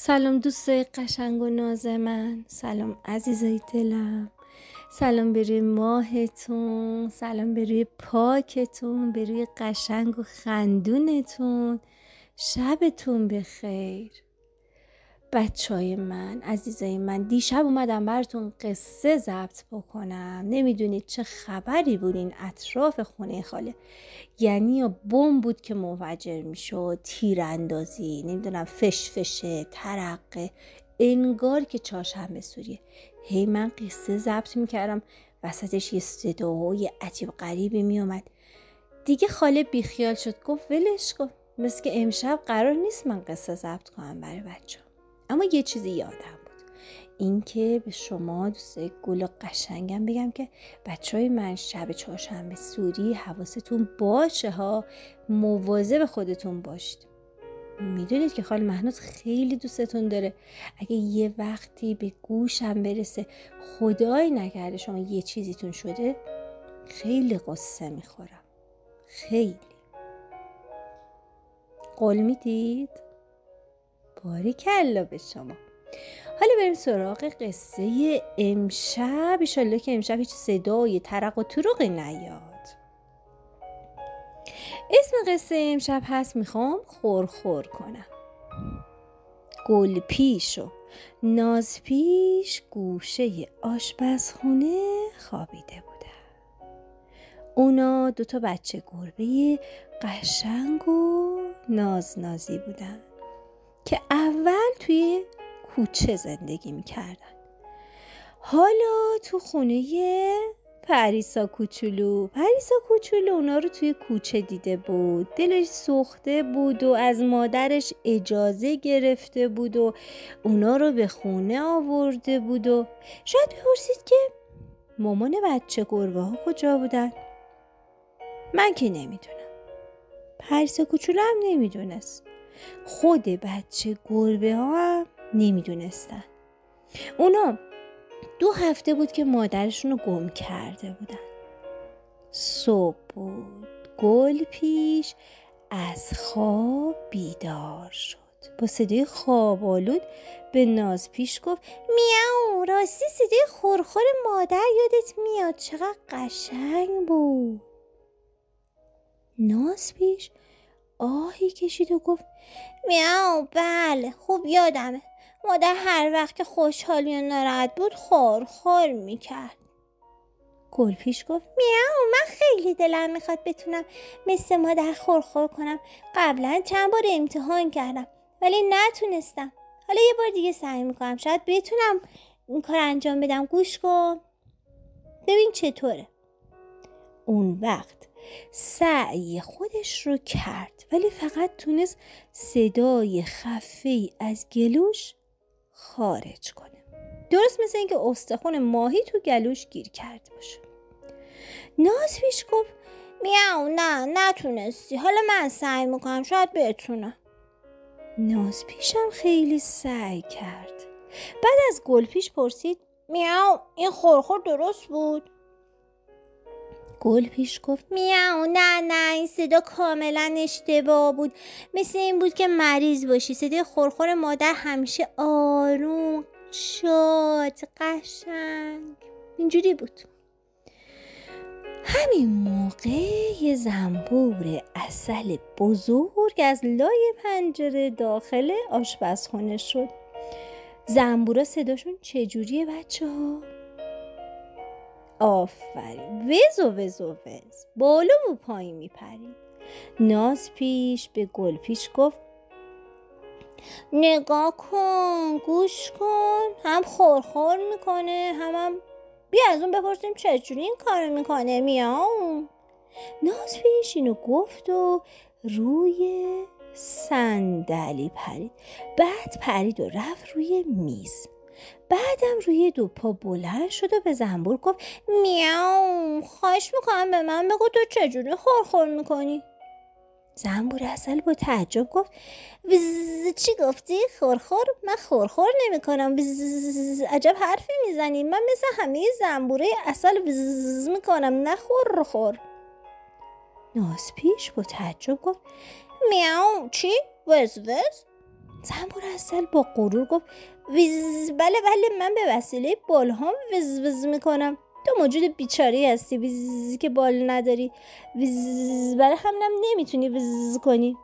سلام دوستای قشنگ و ناز من، سلام عزیزای دلم، سلام به روی ماهتون، سلام به روی پاکتون، به روی قشنگ و خندونتون. شبتون بخیر بچهای من، عزیزای من. دیشب اومدم براتون قصه ضبط بکنم. نمیدونید چه خبری بود این اطراف خونه خاله. یعنی یا بمب بود که منفجر میشد، تیراندازی، نمیدونم فشفشه، ترقه، انگار که چهارشنبه سوریه. هی من قصه ضبط میکردم، وسطش یه صداهای عجیب غریبی میومد. دیگه خاله بیخیال شد، گفت ولش کن، مثل که امشب قرار نیست من قصه ضبط کنم برای بچه. اما یه چیزی یادم بود، این که به شما دوستای گل و قشنگم بگم که بچهای من، شب چهارشنبه سوری حواستون باشه ها، مواظب خودتون باشید. میدونید که خاله مهناز خیلی دوستتون داره. اگه یه وقتی به گوشم برسه خدای نکرده شما یه چیزیتون شده، خیلی قصه میخورم. خیلی. قول میدید؟ باریکلا به شما. حالا بریم سراغ قصه امشب. ایشالله که امشب هیچ صدای ترق و تروقی نیاد. اسم قصه امشب هست میخوام خورخور کنم. گل پیش و ناز پیش گوشه آشپزخونه خوابیده بودن. اونا دوتا بچه گربه قشنگ و نازنازی بودن که اول توی کوچه زندگی میکردن. حالا تو خونه پریسا کوچولو اونا رو توی کوچه دیده بود. دلش سوخته بود و از مادرش اجازه گرفته بود و اونا رو به خونه آورده بود. و شاید بپرسید که مامان بچه گربه ها کجا بودن؟ من که نمیدونم، پریسا کوچولو هم نمیدونست، خود بچه گربه ها هم نمیدونستن. اونا 2 هفته بود که مادرشون رو گم کرده بودن. صبح بود، گل پیش از خواب بیدار شد. با صدای خواب‌آلود به ناز پیش گفت میاو، راستی صدای خورخور مادر یادت میاد؟ چقدر قشنگ بود. ناز پیش آهی کشید و گفت میاو، بله خوب یادمه. مادر هر وقت که خوشحال یا ناراحت بود خورخور میکرد. گل پیش گفت میاو، من خیلی دلم میخواد بتونم مثل مادر خورخور کنم. قبلا چند بار امتحان کردم ولی نتونستم. حالا یه بار دیگه سعی میکنم، شاید بتونم این کار انجام بدم. گوش کن ببین چطوره. اون وقت سعی خودش رو کرد ولی فقط تونست صدای خفه‌ای از گلوش خارج کنه، درست مثل اینکه استخوان ماهی تو گلوش گیر کرده باشه. ناز پیش گفت میاو، نه نتونستی، حالا من سعی میکنم، شاید بتونم. ناز پیشم خیلی سعی کرد. بعد از گل پیش پرسید میاو، این خورخور درست بود؟ گل پیش گفت میاو، نه این صدا کاملا اشتباه بود. مثل این بود که مریض باشی. صدای خورخور مادر همیشه آروم، شاد، قشنگ اینجوری بود. همین موقع یه زنبور عسل بزرگ از لای پنجره داخل آشپزخونه شد. زنبورا صداشون چجوریه بچه ها؟ آفرین، وز بالا و پایین میپرید. ناز پیش به گل پیش گفت نگاه کن، گوش کن، هم خورخور میکنه هم بیا از اون بپرسیم چجوری این کارو میکنه. میاو. ناز پیش اینو گفت و روی صندلی پرید. بعد پرید و رفت روی میز. بعدم روی 2 پا بلند شد و به زنبور گفت میاو، خواهش میکنم به من بگو تو چجوری خورخور میکنی؟ زنبور عسل با تعجب گفت چی گفتی؟ خورخور؟ من خورخور نمی کنم. عجب حرفی میزنی. من مثل همه زنبوره عسل میکنم، نه خورخور. ناز پیش با تعجب گفت میاو، چی؟ وز؟ زنبور عسل با غرور گفت ویز، بله من به وسیله بالهام ویز ویز میکنم. تو موجود بیچاره هستی ویز که بال نداری، ویز برای همینم نمیتونی ویز کنی.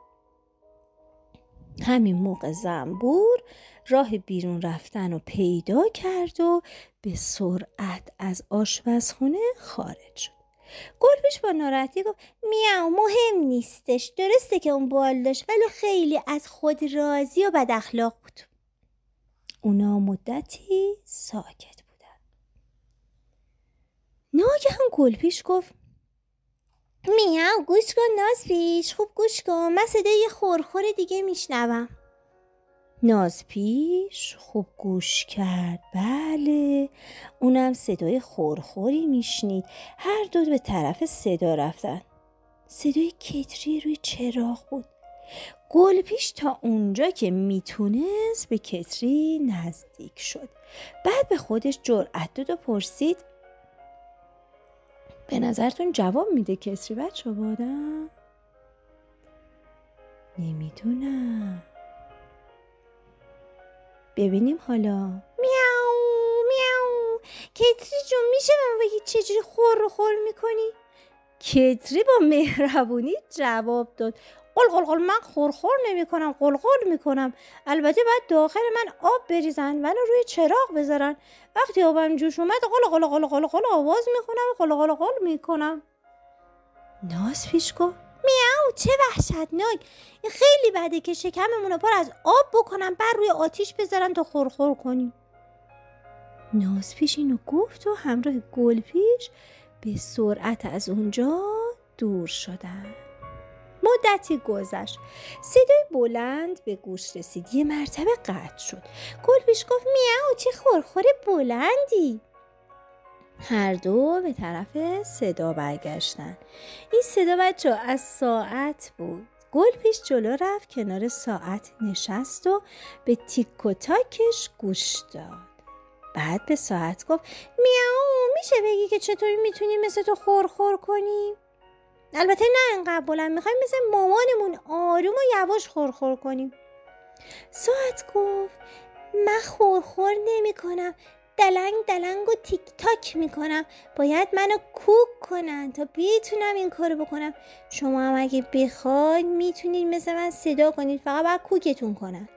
همین موقع زنبور راه بیرون رفتن رو پیدا کرد و به سرعت از آشپزخونه خارج شد. گلپیش با ناراحتی گفت میاو، مهم نیستش، درسته که اون بال داشت ولی خیلی از خود راضی و بد اخلاق بود. اونا مدتی ساکت بودن. ناگهان گلپیش گفت میاو، گوش کن نازپیش، خوب گوش کن، من صدای یه خورخور دیگه میشنوم. نازپیش خوب گوش کرد. بله، اونم صدای خورخوری میشنید. هر دو به طرف صدا رفتن. صدای کتری روی چراغ بود. گلپیش تا اونجا که میتونست به کتری نزدیک شد. بعد به خودش جرأت داد و پرسید به نظرتون جواب میده کتری بچه بادم؟ نمیدونم، ببینیم حالا. میاو کتری جون، میشه من بگی چجوری خور میکنی؟ کتری با مهربونی جواب داد قل من خور نمیکنم، قل میکنم. البته باید داخل من آب بریزن، منو روی چراغ بذارن. وقتی آبم جوش اومد قل آواز میکنم و قل میکنم. نازپیش گفت میاو، چه وحشتناک، این خیلی بده که شکممونو پر از آب بکنم بعد روی آتیش بذارن تا خورخور کنیم. نازپیش اینو گفت و همراه گلپیش به سرعت از اونجا دور شدن. مدتی گذشت. صدای بلند به گوش رسید. یه مرتبه قطع شد. گلپیش گفت میاو، چه خورخور بلندی. هر دو به طرف صدا برگشتن. این صدا بچه از ساعت بود. گلپیش جلو رفت کنار ساعت نشست و به تیک و تاکش گوش داد. بعد به ساعت گفت میاو، میشه بگی که چطوری میتونیم مثل تو خورخور کنیم؟ البته نه اینقدر بلند، میخوایم مثل مامانمون آروم و یواش خورخور کنیم. ساعت گفت من خورخور نمی کنم، دلنگ و تیک تاک میکنم. باید منو کوک کنن تا بتونم این کارو بکنم. شما هم اگه بخواید میتونید مثل من صدا کنید، فقط باید کوکتون کنن.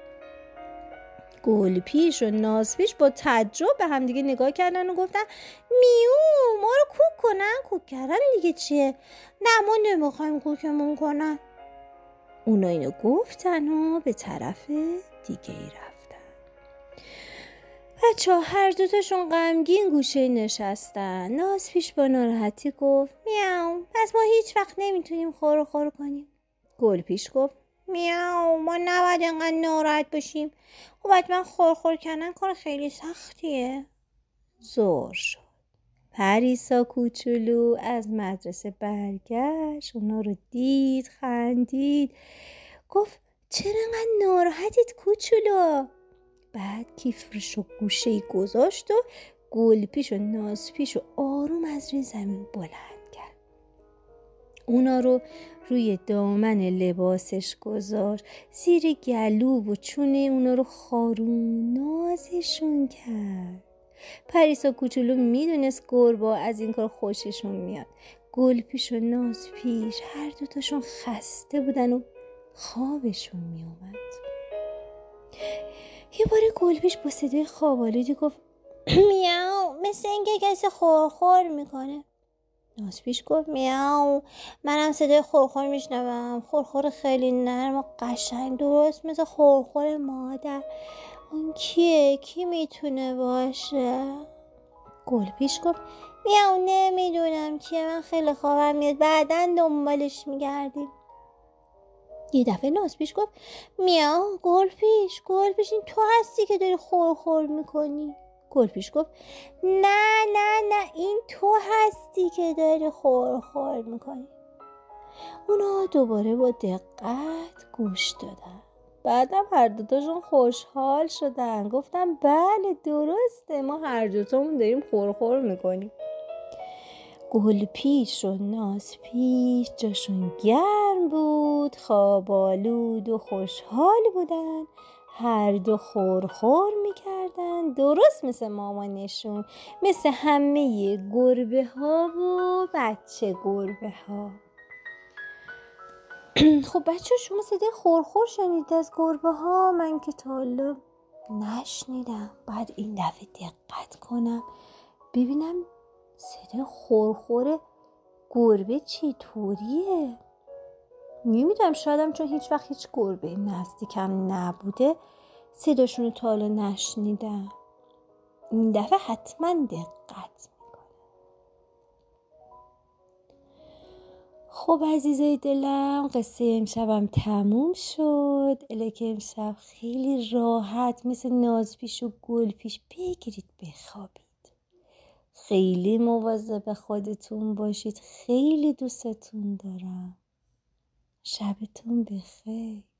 گلپیش و نازپیش با تعجب به هم دیگه نگاه کردن و گفتن میو، ما رو کوک کنن؟ کوک کردن دیگه چیه؟ نه، ما نمیخوایم کوکمون کنن. اونا اینو گفتن و به طرف دیگه ای رفتن. بچه ها هر دوتاشون غمگین گوشه نشستن. نازپیش با ناراحتی گفت میاو، پس ما هیچ وقت نمیتونیم خور کنیم. گلپیش گفت میاو، ما نباید اینقدر ناراحت باشیم. خب حتما خور کردن کار خیلی سختیه. ظهر شد. پریسا کوچولو از مدرسه برگشت. اونا رو دید، خندید، گفت چرا انقدر ناراحتید کوچولو؟ بعد کیفش رو گوشه‌ای گذاشت و گلپیش و نازپیش و آروم از روی زمین بلند کرد. اونا رو روی دامن لباسش گذاشت، زیر گلو و چونه اونا رو خارون، نازشون کرد. پریسا کوچولو میدونست گربه از این کار خوششون میاد. گلپیش و نازپیش هر دوتاشون خسته بودن و خوابشون میومد. یه بار گلپیش با صدای خواب‌آلودی گفت میاو، مثل اینکه کسی خورخور میکنه. نازپیش گفت میاو، منم صدای خورخور میشنوم، خورخور خیلی نرم و قشنگ، درست مثل خورخور مادر. اون کیه؟ کی میتونه باشه؟ گلپیش گفت میاو، نمیدونم کیه، من خیلی خوابم میاد، بعداً دنبالش میگردیم. یه دفعه نازپیش گفت میاو، گلپیش این تو هستی که داری خورخور میکنی. گلپیش گفت نه این تو هستی که داری خورخور میکنی. اونا دوباره با دقت گوش دادن. بعدم هر دوتاشون خوشحال شدن، گفتن بله درسته، ما هر دوتامون داریم خورخور میکنیم. گلپیش و نازپیش جاشون گرم شبشون بود، خواب آلود و خوشحال بودن. هر دو خور میکردن، درست مثل مامانشون، مثل همه گربه ها و بچه گربه ها. خب بچه شما صدای خورخور شنید از گربه ها؟ من که تا حالا نشنیدم. باید این دفعه دقت کنم ببینم صدای خورخور گربه چطوریه. نمیدونم، شایدم چون هیچ وقت هیچ گربه نزدیکم نبوده صداشون رو تا حالا نشنیدم. این دفعه حتما دقت میکنم. خب عزیزای دلم، قصه امشبم تموم شد. الهی امشب خیلی راحت مثل نازپیش و گلپیش بگیرید بخوابید. خیلی مواظب خودتون باشید. خیلی دوستتون دارم. شبتون بخیر.